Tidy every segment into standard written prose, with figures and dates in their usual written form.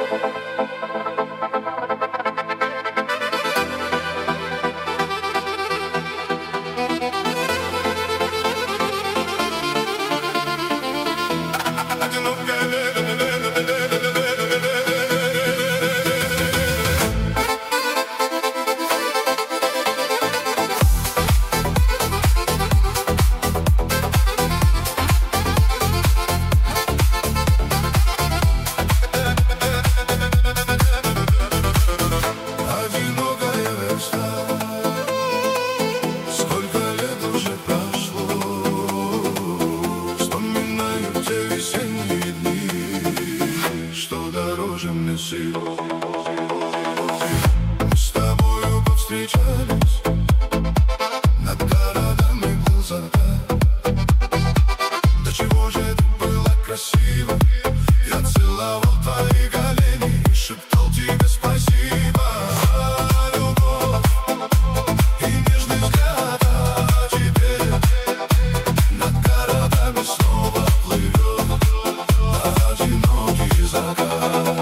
Мне сил. Мы с тобою повстречались, над городами был закат. До чего же ты была красива, я целовал твои колени и шептал тебе спасибо. Любовь и нежный взгляд, а теперь над городами снова плывет одинокий закат.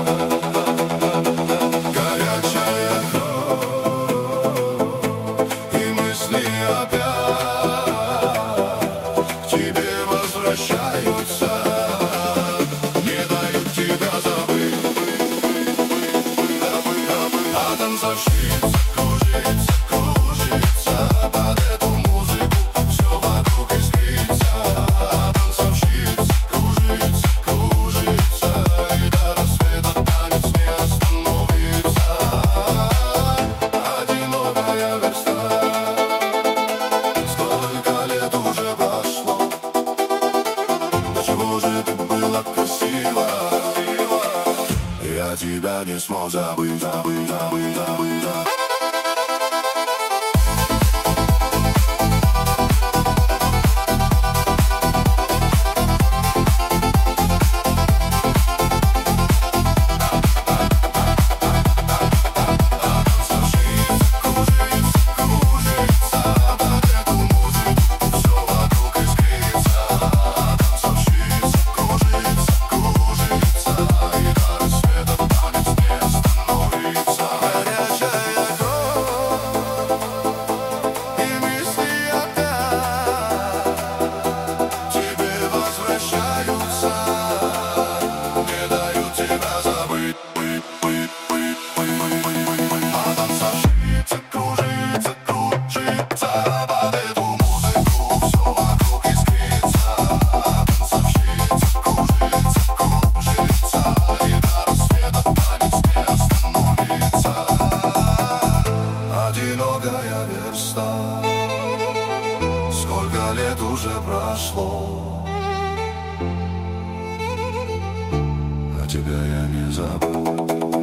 Танцовщица кружится, кружится под эту музыку, все вокруг искрится. Танцовщица кружится, кружится, и до рассвета танец не остановится. Одинокая верста, сколько лет уже прошло, до чего же ты была красива. Я тебя не смог забыть, забыть, забыть, забыть, забыть. Одинокая верста, сколько лет уже прошло, а тебя я не забыл.